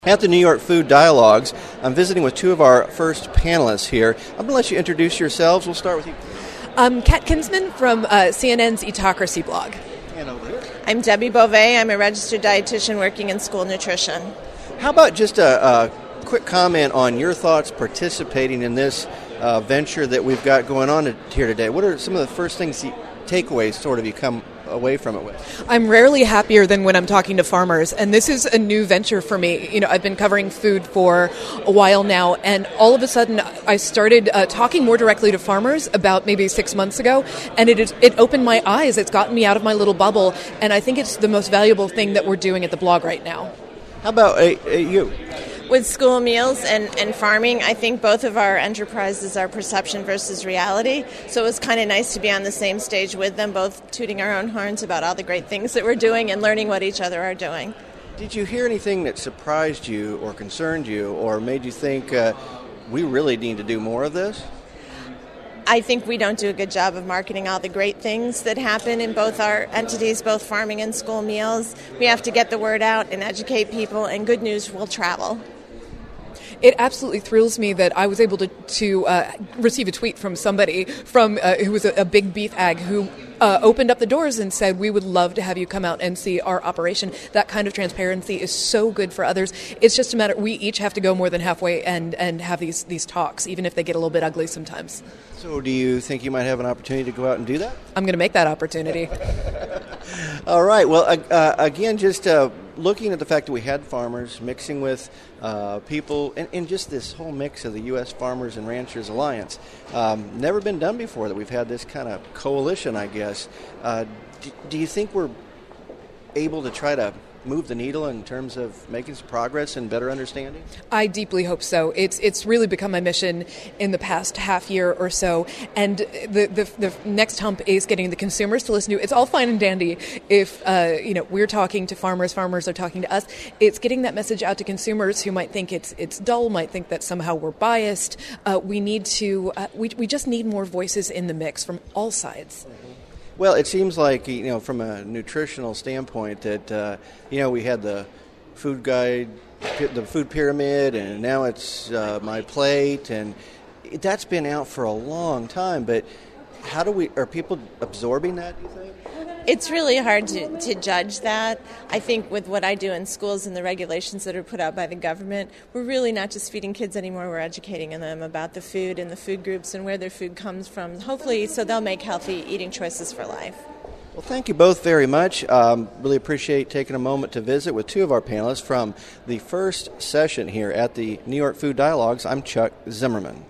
At the New York Food Dialogues, I'm visiting with two of our first panelists here. I'm going to let you introduce yourselves. We'll start with you. I'm Kat Kinsman from CNN's Eatocracy blog. And over here. I'm Debbie Beauvais. I'm a registered dietitian working in school nutrition. How about just a quick comment on your thoughts participating in this venture that we've got going on here today? What are some of the first things, takeaways sort of you come away from it with? I'm rarely happier than when I'm talking to farmers, and this is a new venture for me. You know, I've been covering food for a while now, and all of a sudden I started talking more directly to farmers about maybe 6 months ago, and it opened my eyes. It's gotten me out of my little bubble, and I think it's the most valuable thing that we're doing at the blog right now. How about you? With school meals and farming, I think both of our enterprises are perception versus reality. So it was kind of nice to be on the same stage with them, both tooting our own horns about all the great things that we're doing and learning what each other are doing. Did you hear anything that surprised you or concerned you or made you think we really need to do more of this? I think we don't do a good job of marketing all the great things that happen in both our entities, both farming and school meals. We have to get the word out and educate people, and good news will travel. It absolutely thrills me that I was able to receive a tweet from somebody who was a big beef ag who opened up the doors and said, we would love to have you come out and see our operation. That kind of transparency is so good for others. It's just a matter, we each have to go more than halfway and have these talks, even if they get a little bit ugly sometimes. So do you think you might have an opportunity to go out and do that? I'm going to make that opportunity. All right. Well, again, just looking at the fact that we had farmers mixing with people and just this whole mix of the U.S. Farmers and Ranchers Alliance. Never been done before that we've had this kind of coalition, I guess. Do you think we're able to try to move the needle in terms of making some progress and better understanding? I deeply hope so. It's really become my mission in the past half year or so, and the next hump is getting the consumers to listen to. It's all fine and dandy if we're talking to farmers are talking to us. It's getting that message out to consumers who might think it's dull, might think that somehow we're biased. We just need more voices in the mix from all sides. Mm-hmm. Well, it seems like, from a nutritional standpoint that, we had the food guide, the food pyramid, and now it's My Plate, and that's been out for a long time. But are people absorbing that, do you think? It's really hard to judge that. I think with what I do in schools and the regulations that are put out by the government, we're really not just feeding kids anymore, we're educating them about the food and the food groups and where their food comes from, hopefully so they'll make healthy eating choices for life. Well, thank you both very much. Really appreciate taking a moment to visit with two of our panelists from the first session here at the New York Food Dialogues. I'm Chuck Zimmerman.